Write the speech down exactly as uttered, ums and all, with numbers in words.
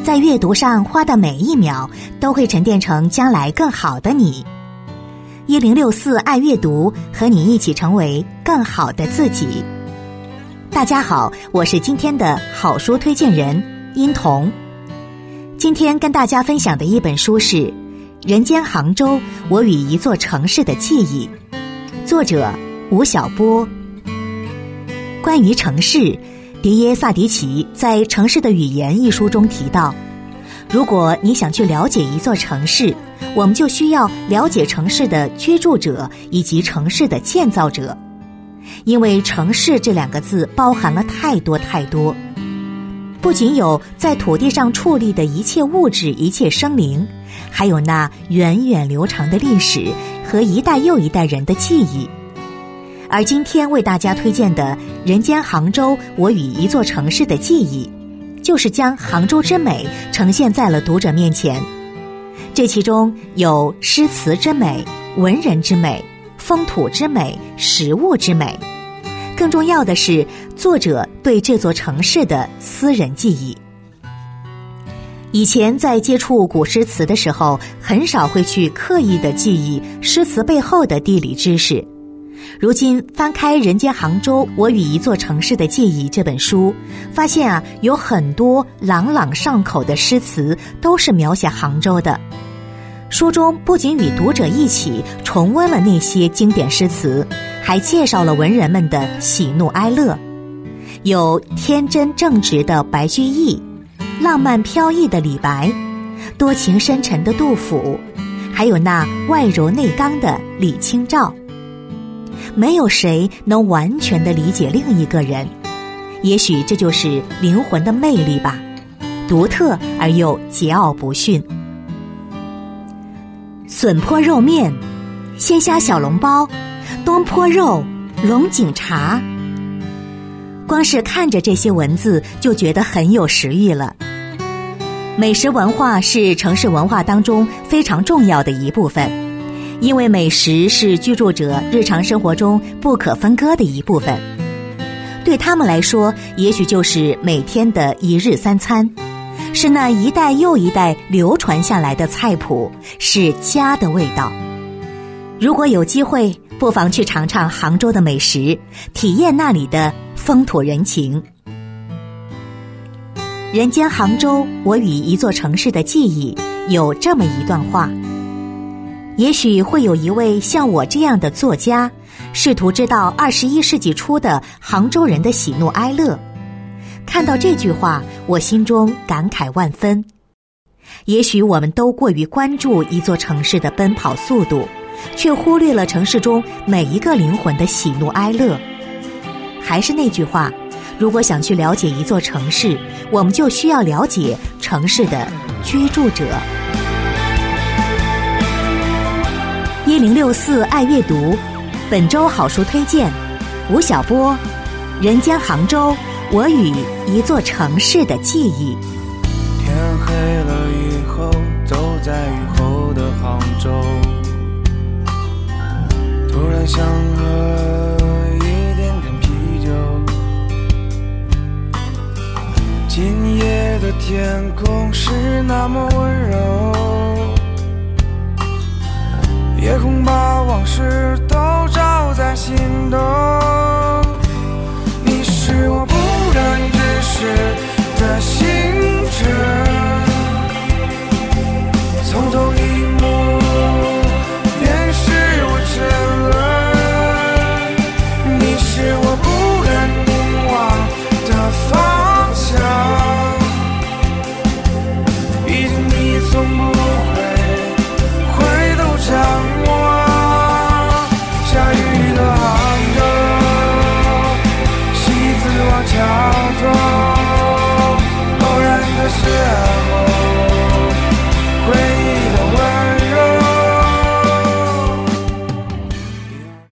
在阅读上花的每一秒都会沉淀成将来更好的你。一零六四爱阅读，和你一起成为更好的自己。大家好，我是今天的好书推荐人殷彤。今天跟大家分享的一本书是《人间杭州：我与一座城市的记忆》，作者吴晓波。关于城市，迪耶萨迪奇在《城市的语言》一书中提到，如果你想去了解一座城市，我们就需要了解城市的居住者以及城市的建造者，因为城市这两个字包含了太多太多，不仅有在土地上矗立的一切物质、一切生灵，还有那源远流长的历史和一代又一代人的记忆。而今天为大家推荐的《人间杭州：我与一座城市的记忆》，就是将杭州之美呈现在了读者面前。这其中有诗词之美、文人之美、风土之美、食物之美，更重要的是作者对这座城市的私人记忆。以前在接触古诗词的时候，很少会去刻意的记忆诗词背后的地理知识。如今翻开《人间杭州：我与一座城市的记忆》这本书，发现啊，有很多朗朗上口的诗词都是描写杭州的。书中不仅与读者一起重温了那些经典诗词，还介绍了文人们的喜怒哀乐，有天真正直的白居易，浪漫飘逸的李白，多情深沉的杜甫，还有那外柔内刚的李清照。没有谁能完全的理解另一个人，也许这就是灵魂的魅力吧，独特而又桀骜不驯。笋坡肉面、鲜虾小笼包、东坡肉、龙井茶，光是看着这些文字就觉得很有食欲了。美食文化是城市文化当中非常重要的一部分，因为美食是居住者日常生活中不可分割的一部分，对他们来说，也许就是每天的一日三餐，是那一代又一代流传下来的菜谱，是家的味道。如果有机会，不妨去尝尝杭州的美食，体验那里的风土人情。人间杭州：我与一座城市的记忆，有这么一段话。也许会有一位像我这样的作家，试图知道二十一世纪初的杭州人的喜怒哀乐。看到这句话，我心中感慨万分。也许我们都过于关注一座城市的奔跑速度，却忽略了城市中每一个灵魂的喜怒哀乐。还是那句话，如果想去了解一座城市，我们就需要了解城市的居住者。一零六四爱阅读，本周好书推荐：吴晓波，《人间杭州：我与一座城市的记忆》。 天黑了以后，走在雨后的杭州，突然想喝一点点啤酒。今夜的天空是那么温柔，夜空把往事都照在心头。